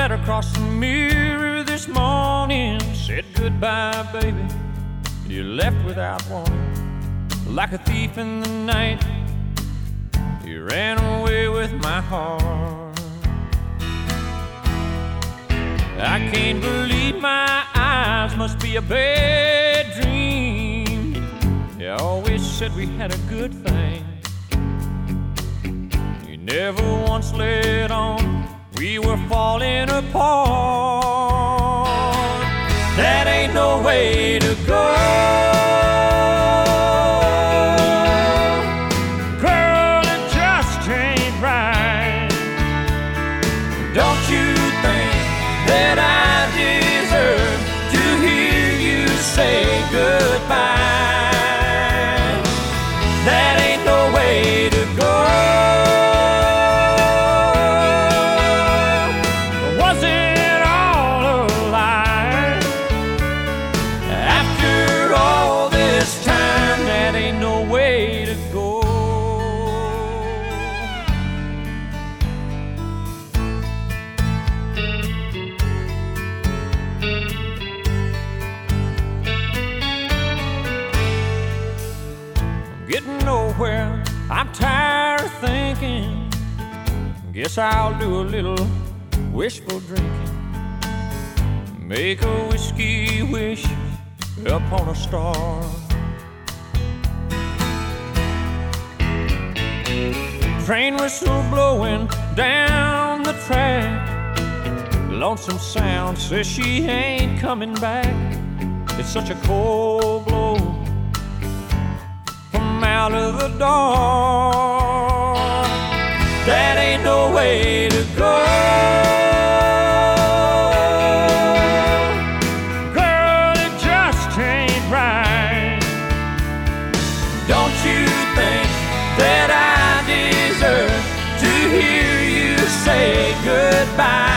Right across the mirror this morning, said goodbye, baby. You left without warning, like a thief in the night. You ran away with my heart. I can't believe my eyes, must be a bad dream. You always said we had a good thing. You never once let on we were falling apart. That ain't no way to go. Girl, it just ain't right. Don't you think that I deserve to hear you say goodbye? That ain't no way to go. Was it all a lie? After all this time, that ain't no way to go. Getting nowhere, I'm tired of thinking. Guess I'll do a little wishful drinking. Make a whiskey wish upon a star. Train whistle blowing down the track. Lonesome Sound says she ain't coming back. It's such a cold blow out of the dark. That ain't no way to go. Girl, it just ain't right. Don't you think that I deserve to hear you say goodbye?